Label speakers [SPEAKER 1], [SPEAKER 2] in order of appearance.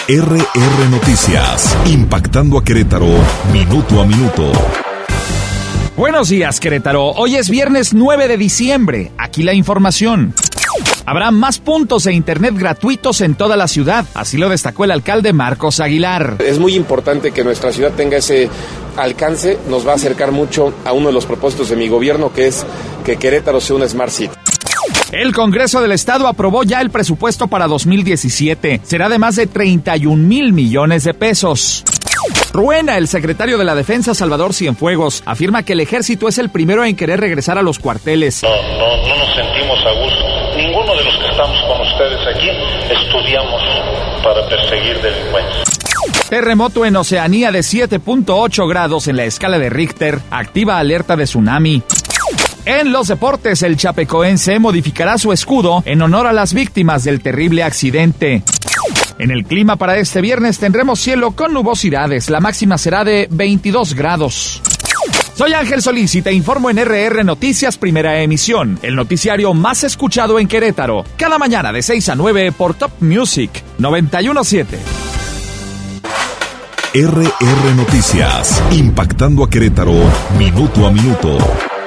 [SPEAKER 1] RR Noticias, impactando a Querétaro, minuto a minuto.
[SPEAKER 2] Buenos días, Querétaro. Hoy es viernes 9 de diciembre. Aquí la información. Habrá más puntos de internet gratuitos en toda la ciudad, así lo destacó el alcalde Marcos Aguilar.
[SPEAKER 3] Es muy importante que nuestra ciudad tenga ese alcance, nos va a acercar mucho a uno de los propósitos de mi gobierno, que es que Querétaro sea una Smart City.
[SPEAKER 2] El Congreso del Estado aprobó ya el presupuesto para 2017. Será de más de 31,000 millones de pesos. Ruena, el secretario de la Defensa, Salvador Cienfuegos, afirma que el ejército es el primero en querer regresar a los cuarteles.
[SPEAKER 4] No nos sentimos a gusto. Ninguno de los que estamos con ustedes aquí estudiamos para perseguir delincuentes.
[SPEAKER 2] Terremoto en Oceanía de 7.8 grados en la escala de Richter, activa alerta de tsunami. En los deportes, el chapecoense modificará su escudo en honor a las víctimas del terrible accidente. En el clima para este viernes tendremos cielo con nubosidades, la máxima será de 22 grados. Soy Ángel Solís y te informo en RR Noticias Primera Emisión, el noticiario más escuchado en Querétaro, cada mañana de 6 a 9 por Top Music 91.7.
[SPEAKER 1] RR Noticias, impactando a Querétaro, minuto a minuto.